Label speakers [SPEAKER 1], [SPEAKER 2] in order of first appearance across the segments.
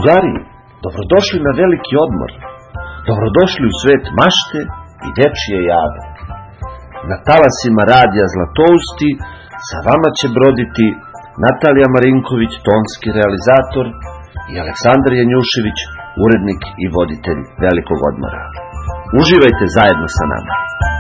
[SPEAKER 1] Drugari, dobrodošli na veliki odmor. Dobrodošli u svet mašte i dečije jade. Na talasima radija Zlatousti sa vama će broditi Natalija Marinković, tonski realizator, i Aleksandar Janjušević, urednik i voditelj velikog odmora. Uživajte zajedno sa nama.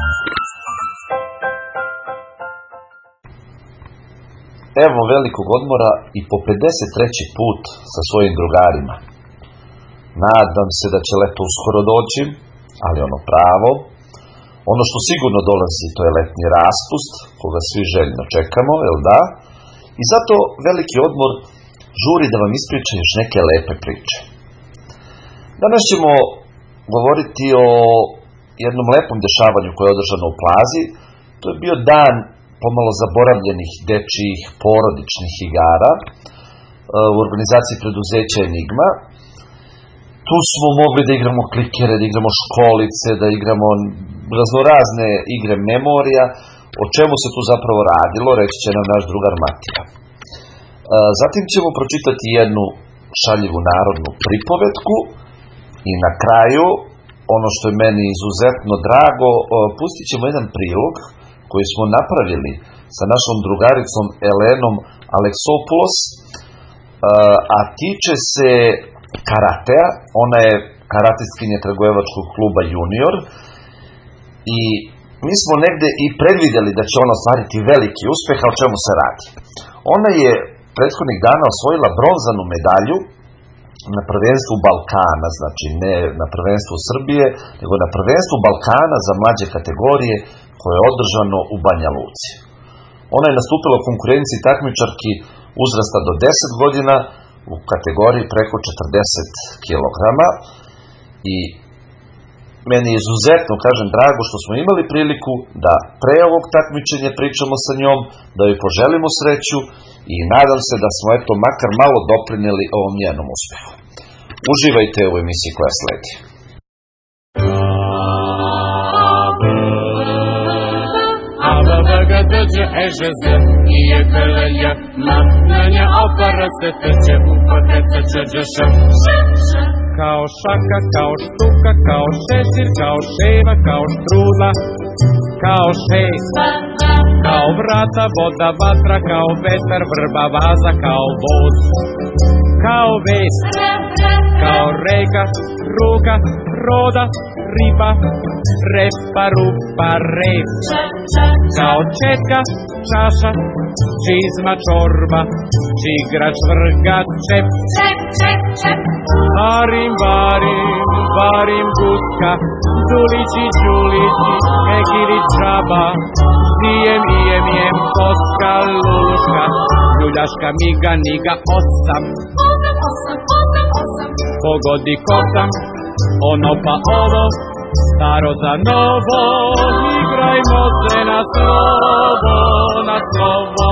[SPEAKER 1] Evo velikog odmora i po 53. put sa svojim drugarima. Nadam se da će leto uskoro doći, ali ono pravo. Ono što sigurno dolazi, to je letnji raspust, koga svi željno čekamo, jel da? I zato veliki odmor žuri da vam ispriča još neke lepe priče. Danas ćemo govoriti o jednom lepom dešavanju koje je održano u Plazi. To je bio dan pomalo zaboravljenih dečijih porodičnih igara u organizaciji preduzeća Enigma. Tu smo mogli da igramo klikere, da igramo školice, da igramo raznorazne igre memorija. O čemu se tu zapravo radilo, reći će nam naš drugar Matija. Zatim ćemo pročitati jednu šaljivu narodnu pripovetku i na kraju, ono što je meni izuzetno drago, pustit ćemo jedan prilog koji smo napravili sa našom drugaricom Elenom Aleksopoulos, a tiče se karatea. Ona je karatistkinja Kragujevačkog kluba Junior i mi smo negde i predvidjeli da će ona ostvariti veliki uspeh, a o čemu se radi. Ona je prethodnih dana osvojila bronzanu medalju na prvenstvu Balkana, znači ne na prvenstvu Srbije, nego na prvenstvu Balkana za mlađe kategorije koje je održano u Banja Luci. Ona je nastupila u konkurenciji takmičarki uzrasta do 10 godina u kategoriji preko 40 kg i meni je izuzetno, kažem, drago što smo imali priliku da pre ovog takmičenja pričamo sa njom, da joj poželimo sreću i nadam se da smo eto makar malo doprinijeli ovom njenom uspehu. Uživajte u emisiji koja sledi.
[SPEAKER 2] Kao šaka, kao štuka, kao šešir, kao ševa, kao štrudla, kao šest, kao vrata, voda, vatra, kao vetar, vrba, vaza, kao voz, kao vest, kao reka, ruka, roda, riba, repa, rupa, rep, kao četka, čaša, čizma, čorba, čigrač, vrga, čep, Varim, varim guska, Dulići, Đulići, Egiri, Džaba, Zijem, jem, koska, luška, Ljuljaška, miga, niga, osam. Pogodi kosam, ono pa ovo, staro za novo, igrajmo se na slovo, na slovo.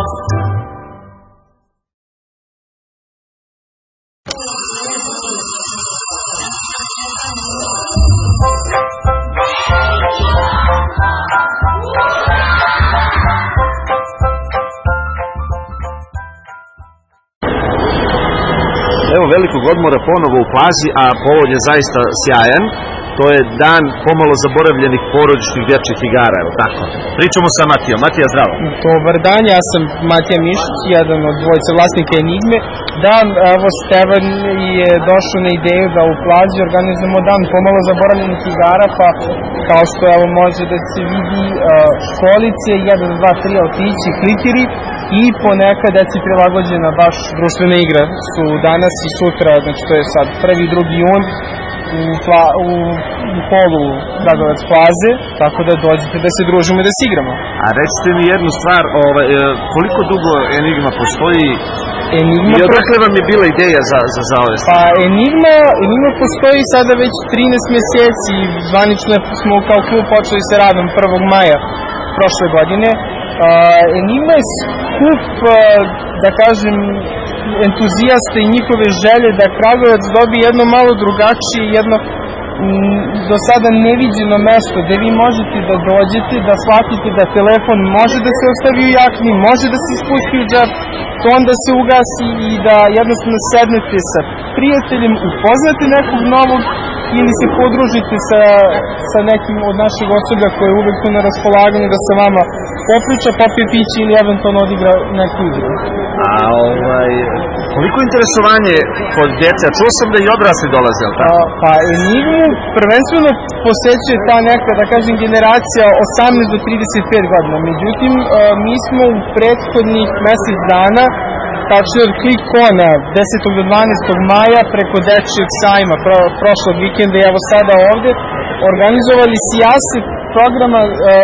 [SPEAKER 1] Evo velikog odmora ponovo u Plazi, a povod je zaista sjajan. To je dan pomalo zaboravljenih porodičnih dječjih igara, evo tako. Pričamo sa Matijom. Matija, zdravo.
[SPEAKER 3] Dobar dan, ja sam Matija Mišić, jedan od dvojice vlasnika Enigme. Da, evo Stevan je došao na ideju da u Plazi organizujemo dan pomalo zaboravljenih igara, pa kao što evo može da se vidi školice, 1, 2, 3, otići, klikeri i ponekad deci prilagođena baš društvena igra su danas i sutra, znači to je sad 1. 2. jun u holu Kragujevac Plaze, tako da dođete da se družimo i da se igramo.
[SPEAKER 1] A recite mi jednu stvar, koliko dugo Enigma postoji i odakle vam je bila ideja za ove stvari?
[SPEAKER 3] Pa Enigma postoji sada već 13 mjeseci i zvanično smo kao klub počeli sa radom 1. maja prošle godine. Enigma je skup, da kažem, entuzijaste i njihove želje da Kragujevac dobije jedno malo drugačije, jedno do sada neviđeno mesto gde vi možete da dođete, da shvatite da telefon može da se ostavi u jakni, može da se ispusti u džep, to onda se ugasi i da jednostavno sednete sa prijateljem, upoznate nekog novog ili se podružite sa nekim od našeg osoblja koje je uvek tu na raspolaganju da sa vama popriča, popije piće ili eventualno odigra neku igru.
[SPEAKER 4] Koliko interesovanje kod djece? Čuo sam da i odrasli dolaze, ali tako?
[SPEAKER 3] Pa Enigmu prvenstveno posećuje ta neka, da kažem, generacija 18 do 35 godina. Međutim, mi smo u prethodnih mesec dana, tačnije od Klik-Kona 10. do 12. maja preko Dečijeg sajma prošlog vikenda i evo sada ovde, organizovali sijaset programa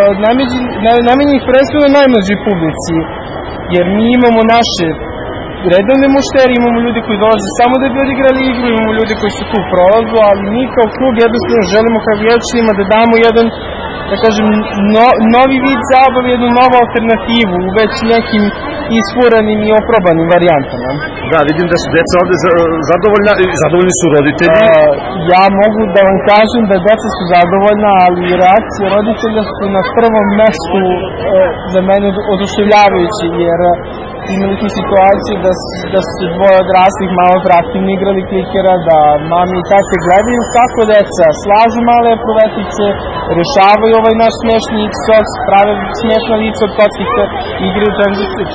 [SPEAKER 3] namenjenih prvenstveno najmlađoj publici, jer mi imamo naše redovne muštere, imamo ljudi koji dolaze samo da bi odigrali igru, imamo ljudi koji su tu u prolazu, ali mi kao klub jednostavno želimo Kragujevčanima da damo jedan, da kažem, novi vid zabave, jednu novu alternativu u već nekim isfuranim i oprobanim varijantama.
[SPEAKER 4] Da, vidim da su deca ovde zadovoljna i zadovoljni su roditelji.
[SPEAKER 3] Ja mogu da vam kažem da deca su zadovoljna, ali reakcije roditelja su na prvom mestu za mene oduševljavajući, jer imali smo situaciju da su dvoje odraslih malo aktivno igrali klikera, da mami i tate gledaju kako deca slažu male eprovetice, rešavaju ovaj naš smešni X-Sox, prave smešna lica od kockice, igraju Transit Switch.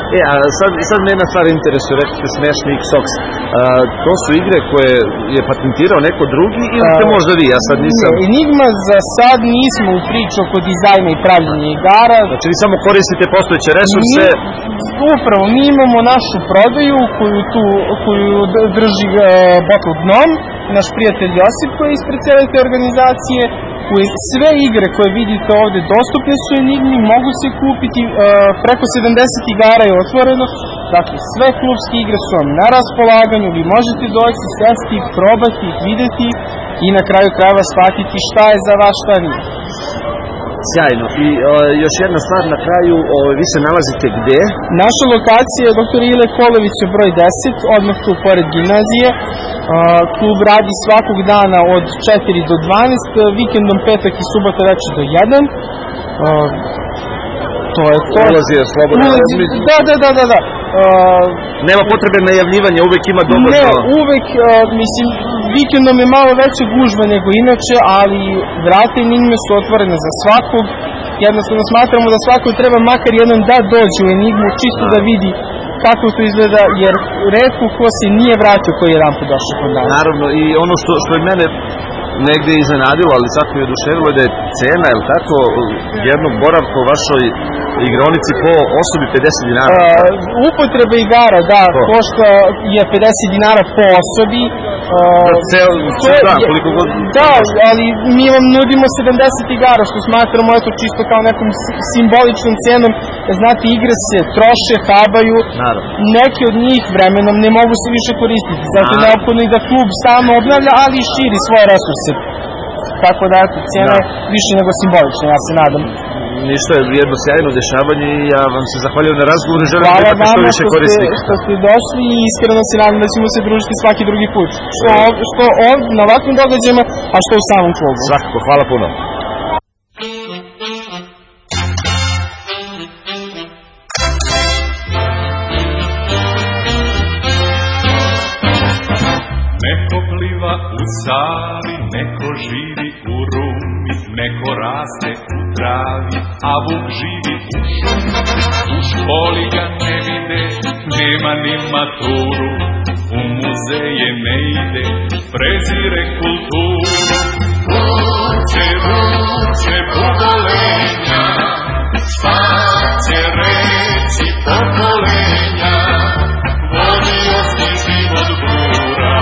[SPEAKER 4] Sad me jedna stvar interesuje, rekli ste smešni X-Sox. To su igre koje je patentirao neko drugi ili ste možda vi, ja sad nisam...
[SPEAKER 3] Ne, Enigma za sad nismo u priču oko dizajna i pravljenja igara.
[SPEAKER 4] Znači vi samo koristite postojeće resurse?
[SPEAKER 3] Upravo, mi imamo našu prodaju koju drži Bottle Gnome, naš prijatelj Josip koji je ispred cijele te organizacije. Sve igre koje vidite ovde dostupne su Enigmi, mogu se kupiti, preko 70 igara je otvoreno, dakle sve klubske igre su vam na raspolaganju, vi možete doći, sesti, probati, videti i na kraju krajeva shvatiti šta je za vas, šta nije.
[SPEAKER 4] Sjajno. I još jedna stvar na kraju, vi se nalazite gde?
[SPEAKER 3] Naša lokacija je dr. Ile Kolovića broj 10, odmah tu pored gimnazije. Klub radi svakog dana od 4 do 12, vikendom petak i subota večer do 1. To je to.
[SPEAKER 4] Ulazi je slobodno.
[SPEAKER 3] Da.
[SPEAKER 4] Nema potrebe najavljivanja, uvek ima dovoljno.
[SPEAKER 3] Ne, uvek, mislim, vikendom je malo veća gužva nego inače, ali vrata Enigme su otvorene za svakog. Jednostavno smatramo da svako treba makar jednom da dođe u Enigmu, čisto da vidi kako to izgleda, jer retko ko se nije vratio koji je jedan put došao kod nas.
[SPEAKER 4] Naravno, i ono što je mene negde iznenadilo, ali sad mi je oduševilo da je cena, je li tako, jednog boravka u vašoj igronici po osobi 50 dinara?
[SPEAKER 3] Upotreba igara, da, košta je 50 dinara po osobi.
[SPEAKER 4] Ceo dan, koliko god...
[SPEAKER 3] Da, ali mi vam nudimo 70 igara, što smatramo eto čisto kao nekom simboličnom cenom. Znate, igre se troše, habaju, neke od njih vremenom ne mogu se više koristiti. Zato je neophodno i da klub stalno obnavlja, ali i širi svoje resurse. Tako da, eto, cena je više nego simbolična, ja se nadam.
[SPEAKER 4] Ništa, je jedno sjajno dešavanje i ja vam se zahvaljujem na razgovoru i želim da imate što više korisnika.
[SPEAKER 3] Hvala vama što ste došli i iskreno se nadam da ćemo se družiti svaki drugi put. Što ovdje na ovakvim događajima, a što u samom klubu.
[SPEAKER 4] Svakako, hvala puno.
[SPEAKER 2] Neko pliva u Savi, neko živi u Rumi, neko raste u travi, a vuk živi u šumi. U školi ga ne vide, nema ni maturu, u muzeje ne ide, prezire kulturu. Vuče, vuče, pokolenja, šta će reći pokolenja, vodio si život bura,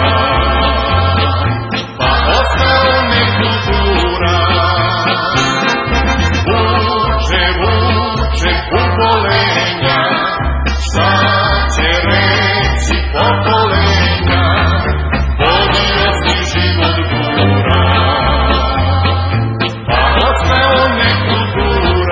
[SPEAKER 2] pa ostao nekultura. Vuče, vuče, pokolenja, šta će reći pokolenja, vodio si život bura, pa ostao nekultura.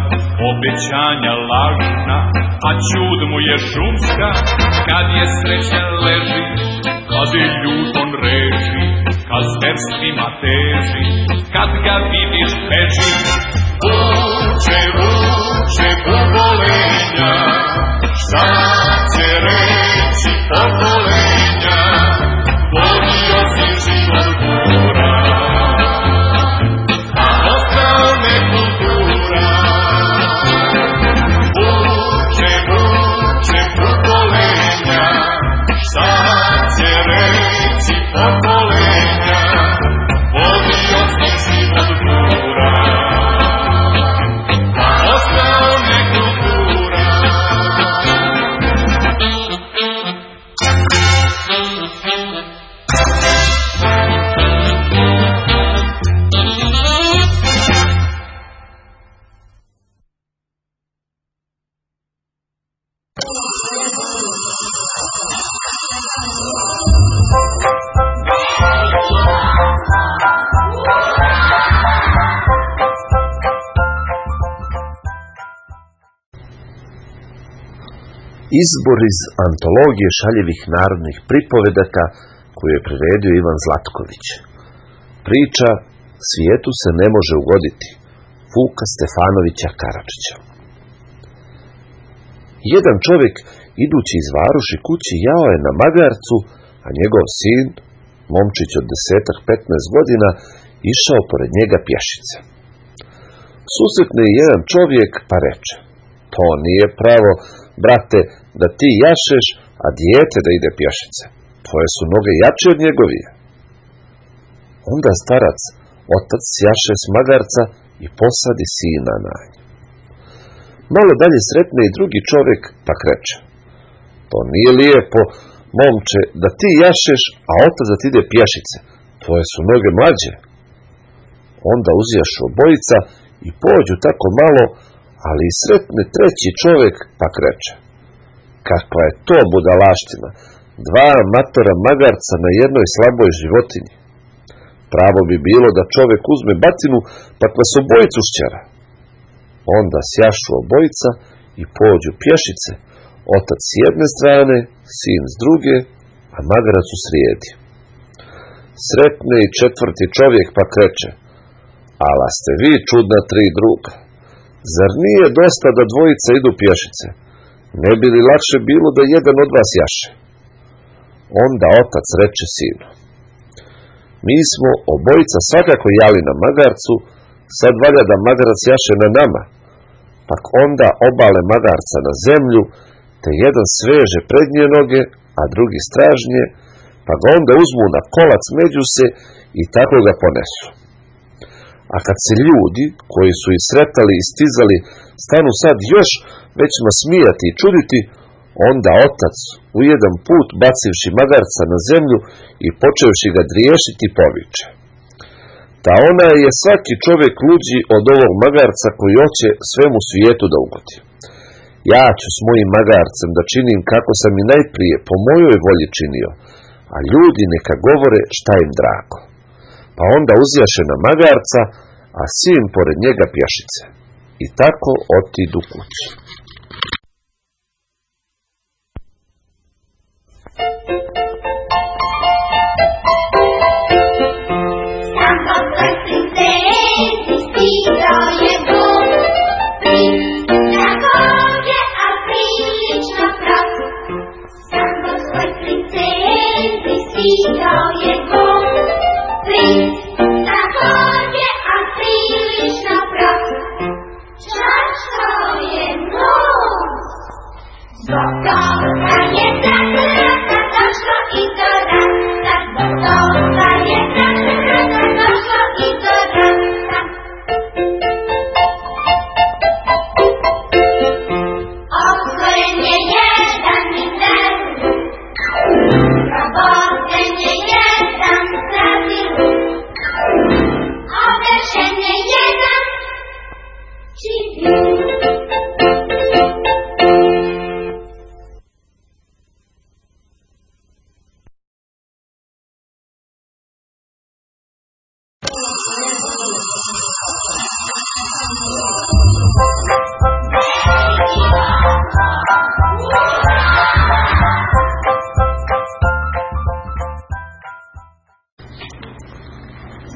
[SPEAKER 2] obećanja lažna, a čud mu je šumska, kad je sreća leži, kad je ljud on reži, kad zverstvima teži, kad ga vidiš beži. Vuče, vuče pokolenja, šta će reći pokolenja, vodio si život gura, a ostao nekultura. Vuče, vuče pokolenja, šta će reći pokolenja, vodio si život gura, a ostao nekultura.
[SPEAKER 1] Izbor iz antologije šaljivih narodnih pripovedaka koju je priredio Ivan Zlatković. Priča Svijetu se ne može ugoditi, Vuka Stefanovića Karadžića. Jedan čovjek, idući iz Varoši kući, jao je na magarcu, a njegov sin, momčić od 10-15 godina, išao pored njega pješice. Susretne jedan čovjek pa reče: to nije pravo, brate, da ti jašeš, a dijete da ide pješice. Tvoje su noge jače od njegovije. Onda starac, otac, sjaše s magarca i posadi sina na nje. Malo dalje sretne i drugi čovjek pa kreće: to nije lijepo, momče, da ti jašeš, a otac da ti ide pješice. Tvoje su noge mlađe. Onda uzjašu obojica i pođu tako malo, ali sretne treći čovjek pa kreće: kakva je to budalaština, dva matora magarca na jednoj slaboj životinji. Pravo bi bilo da čovjek uzme batinu pa vas obojicu šćera. Onda sjašu obojica i pođu pješice, otac s jedne strane, sin s druge, a magarac u srijedi. Sretne i četvrti čovjek pa kreće: ala ste vi čudna tri druga, zar nije dosta da dvojica idu pješice? Ne bi li lakše bilo da jedan od vas jaše? Onda otac reče sinu: mi smo obojica svakako jali na magarcu, sad valja da magarac jaše na nama. Pak onda obale magarca na zemlju, te jedan sveže prednje noge, a drugi stražnje, pa ga onda uzmu na kolac među se i tako ga ponesu. A kad se ljudi, koji su ih sretali i stizali, stanu sad još već nasmijati i čuditi, onda otac u jedan put, bacivši magarca na zemlju i počevši ga driješiti, poviče: ta ona je svaki čovjek luđi od ovog magarca koji hoće svemu svijetu da ugodi. Ja ću s mojim magarcem da činim kako sam i najprije po mojoj volji činio, a ljudi neka govore šta im drago. Pa onda uzjaše na magarca, a sin pored njega pješice. I tako otidu kući.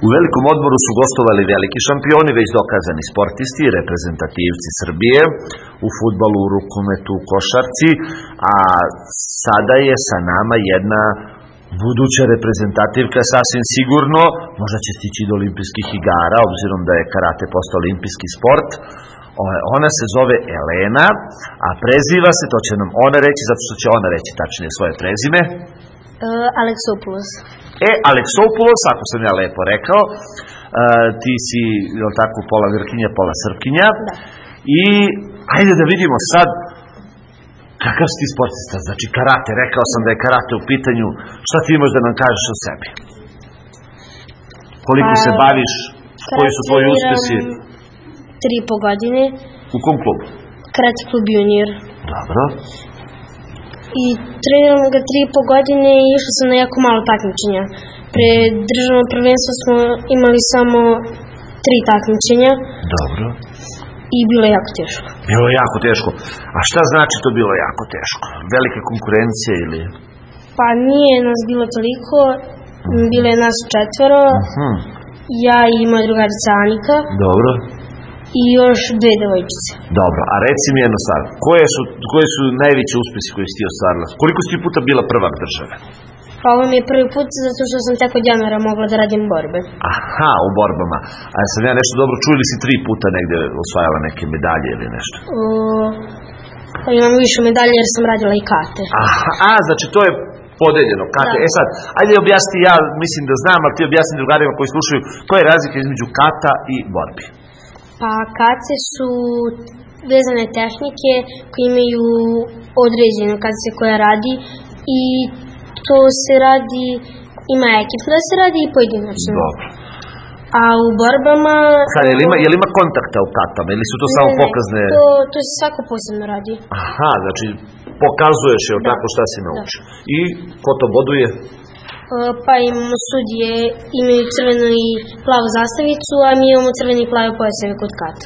[SPEAKER 1] U velikom odmoru su gostovali veliki šampioni, već dokazani sportisti i reprezentativci Srbije u fudbalu, u rukometu, u košarci, a sada je sa nama jedna buduća reprezentativka sasvim sigurno, možda će stići do olimpijskih igara, obzirom da je karate postao olimpijski sport. Ona se zove Elena, a preziva se, to će nam ona reći, zato što će ona reći tačnije svoje prezime.
[SPEAKER 5] Aleksopoulos.
[SPEAKER 1] Aleksopoulos, ako sam ja lepo rekao, ti si, jel tako, pola Grkinja, pola Srpkinja.
[SPEAKER 5] Da.
[SPEAKER 1] I ajde da vidimo sad kakav si ti sportista, znači karate, rekao sam da je karate u pitanju, šta ti imaš da nam kažeš o sebi? Koliko se baviš, koji su tvoji uspesi?
[SPEAKER 5] 3,5 godine.
[SPEAKER 1] U kom klubu?
[SPEAKER 5] Karate klub junior.
[SPEAKER 1] Dobro.
[SPEAKER 5] I treniram ga 3,5 godine i išla sam na jako malo takmičenja. Pre državno prvenstvo smo imali samo 3 takmičenja.
[SPEAKER 1] Dobro.
[SPEAKER 5] I bilo je jako teško.
[SPEAKER 1] Bilo je jako teško. A šta znači to bilo jako teško? Velika konkurencija ili?
[SPEAKER 5] Pa nije nas bilo toliko. Bilo je nas 4. Ja i moja drugarica Anika.
[SPEAKER 1] Dobro.
[SPEAKER 5] I još 2 devojčice.
[SPEAKER 1] Dobro, a reci mi jedno stvar, koje su najveće uspesi koje si ti ostvarila? Koliko si ti puta bila prvak države?
[SPEAKER 5] Pa ovo mi je prvi put zato što sam tek od januara mogla da radim borbe.
[SPEAKER 1] Aha, u borbama. A sam ja nešto dobro čuo ili si 3 puta negde osvajala neke medalje ili nešto?
[SPEAKER 5] Pa imam više medalje jer sam radila i kate.
[SPEAKER 1] Aha, znači to je podeljeno, kate. Da. E sad, ajde objasni, ja mislim da znam, ali ti objasni drugarima koji slušaju, koja je razlika između kata i borbi?
[SPEAKER 5] Pa kace su vezane tehnike koje imaju određeno kad se koja radi i to se radi, ima ekipno da se radi i pojedinačno.
[SPEAKER 1] Dobro.
[SPEAKER 5] A u borbama...
[SPEAKER 1] Sad, je li ima kontakta u katama ili su to samo pokazne?
[SPEAKER 5] To se svako posebno radi.
[SPEAKER 1] Aha, znači pokazuješ je tako šta si naučio. I ko to boduje?
[SPEAKER 5] Pa imamo sudije, imaju crvenu i plavu zastavicu, a mi imamo crveni i plave pojaseve kod kata.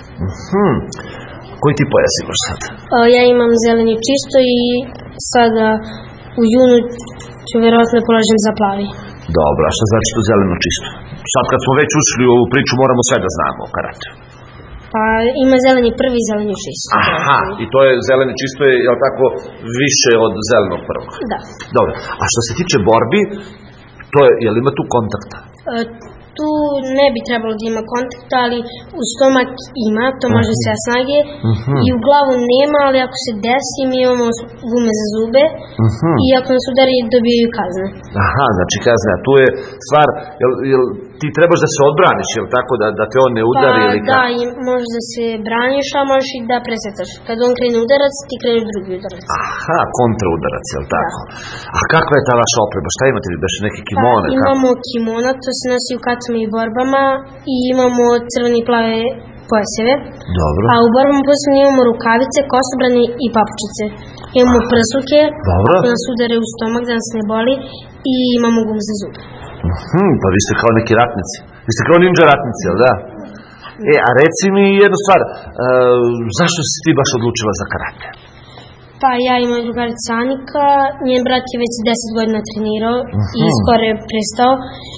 [SPEAKER 1] Koji ti pojas imaš sad?
[SPEAKER 5] Ja imam zeleni čisto i sada u junu ću verovatno polažem za plavi.
[SPEAKER 1] Dobro, a šta znači to zeleno čisto? Sad kad smo već ušli u ovu priču moramo sve da znamo o karateu.
[SPEAKER 5] Pa ima zeleni prvi i zeleni čisto.
[SPEAKER 1] Aha, i to je zeleni čisto je, jel tako, više od zelenog prvog?
[SPEAKER 5] Da.
[SPEAKER 1] Dobro, a što se tiče borbi, to je, jel ima tu kontakta?
[SPEAKER 5] Tu ne bi trebalo da ima kontakta, ali u stomak ima, to može sve snage, i u glavu nema, ali ako se desi mi imamo gume za zube i ako nas udari dobijaju kazne.
[SPEAKER 1] Aha, znači kazne, a tu je stvar, jel ti trebaš da se odbraniš, jel tako, da te on ne udari ili kako?
[SPEAKER 5] Da, možeš da se braniš, a možeš i da presetaš. Kad on krene udarac, ti kreneš drugi udarac.
[SPEAKER 1] Aha, kontra udarac, jel tako? Da. A kakva je ta vaša oprema? Šta imate vi, baš neke kimone?
[SPEAKER 5] Pa, imamo kimona, to se nosi u katama i borbama i imamo crvene i plave pojaseve.
[SPEAKER 1] Dobro.
[SPEAKER 5] A u borbama posebno imamo rukavice, kosobrane i papučice. Imamo prsuke, ako nas udare u stomak da nas ne boli i imamo gume za zube.
[SPEAKER 1] Pa vi ste kao neki ratnici. Vi ste kao ninja ratnici, jel da? A reci mi jednu stvar, zašto si ti baš odlučila za karate?
[SPEAKER 5] Pa ja i moj drugarica Anika, njen brat je već 10 godina trenirao i skoro je prestao.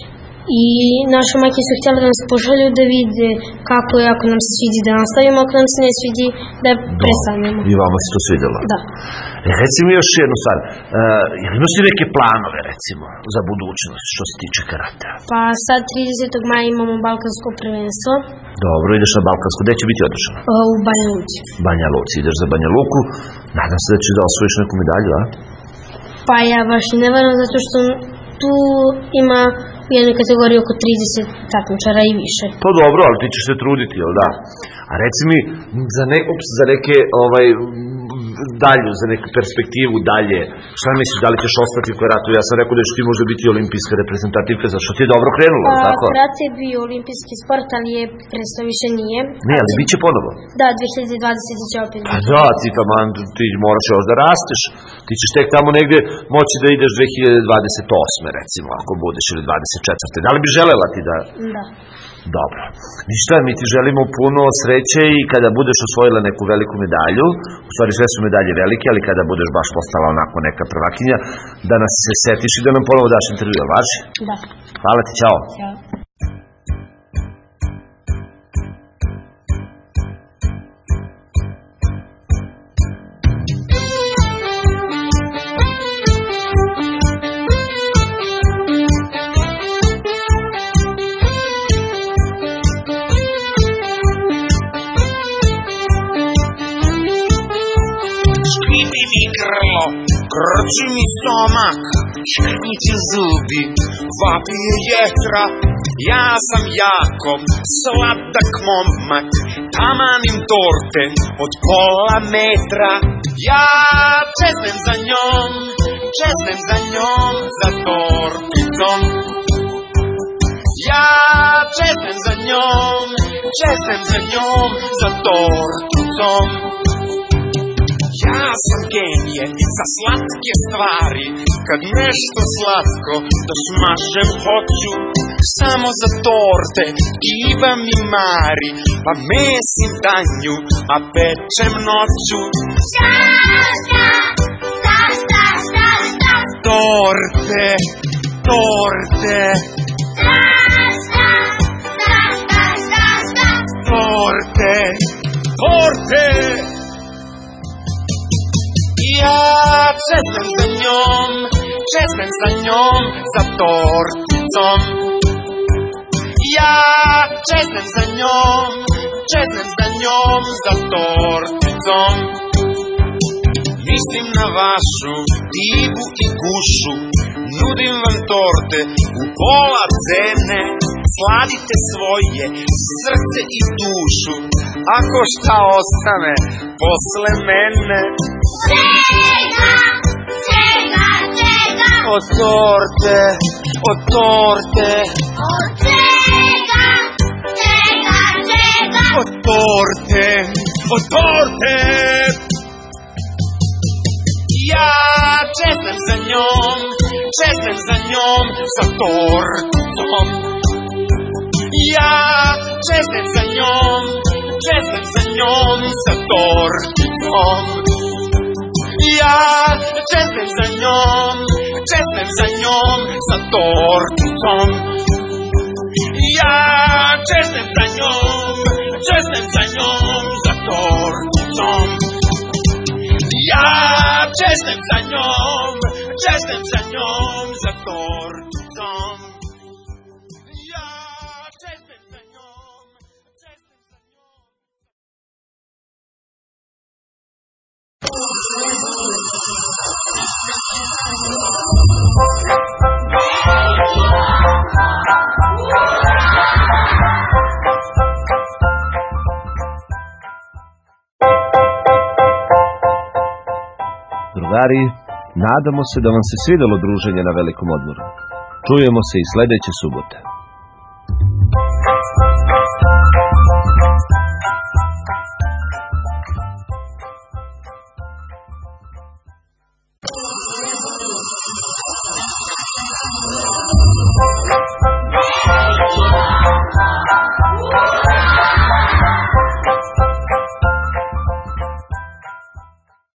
[SPEAKER 5] I naše majke su htjeli da nas pošalju da vide kako je, ako nam se svidi da nastavimo, ako nam se ne svidi da prestanemo.
[SPEAKER 1] I vama se to svidjelo?
[SPEAKER 5] Da.
[SPEAKER 1] Reci mi još jednu stvar, imaš li neke planove recimo za budućnost što se tiče karatea?
[SPEAKER 5] Pa sad 30. maja imamo balkansko prvenstvo.
[SPEAKER 1] Dobro, ideš na balkansko, gde će biti održano?
[SPEAKER 5] U Banja Luci.
[SPEAKER 1] Banja Luci, ideš za Banja Luku, nadam se da ćeš da osvojiš neku medalju, a?
[SPEAKER 5] Pa ja baš ne verujem zato što tu ima u jednoj kategoriji oko 30 takmičara i više.
[SPEAKER 1] To dobro, ali ti ćeš se truditi, jel da? A reci mi, za neke dalju, za neku perspektivu dalje, šta misliš, da li ćeš ostati u karatu? Ja sam rekao da ćeš ti možda biti olimpijska reprezentativka, zašto ti je dobro krenulo, tako?
[SPEAKER 5] Karate je bio olimpijski sport, ali je prestao više nije.
[SPEAKER 1] Ne, ali bit će ponovo.
[SPEAKER 5] Da, 2020 će opet biti.
[SPEAKER 1] Da, ti moraš još da rasteš. Ti ćeš tek tamo negde moći da ideš 2028. recimo, ako budeš, ili 24. Da li bi želela ti da...
[SPEAKER 5] Da.
[SPEAKER 1] Dobro. Ništa, mi ti želimo puno sreće i kada budeš osvojila neku veliku medalju, u stvari sve su medalje velike, ali kada budeš baš postala onako neka prvakinja, da nas se setiš i da nam ponovo daš intervju, jel važi?
[SPEAKER 5] Da.
[SPEAKER 1] Hvala ti, čao.
[SPEAKER 5] Ćao.
[SPEAKER 6] mi grlo, krči mi stomak, škrniće zubi, vapije jetra. Ja sam Jakov, sladak momak, tamanim torte od pola metra. Ja čeznem za njom, za torticom. Ja čeznem za njom, za torticom. Ja sam genije za slatke stvari, kad nešto slatko da smažem hoću, samo za torte diva mi mari, pa mesim danju, a pečem noću. Torte, torte, torte, torte. Ja čeznem za njom, za torticom. Ja čeznem za njom, za torticom. Mislim na vašu divu i gušu, nudim vam torte u pola cene. Sladite svoje srce i dušu, ako šta ostane posle mene. Od torte, od torte, od torte, od torte. Ja čeznem za njom, za torticom. Ja čeznem za njom, za torticom. Ja čeznem za njom, za torticom. Ja čeznem za njom, za torticom. Ja čeznem za njom, za torticom.
[SPEAKER 4] Drugari, nadamo se da vam se svidelo druženje na velikom odmoru. Čujemo se i sledeće subote.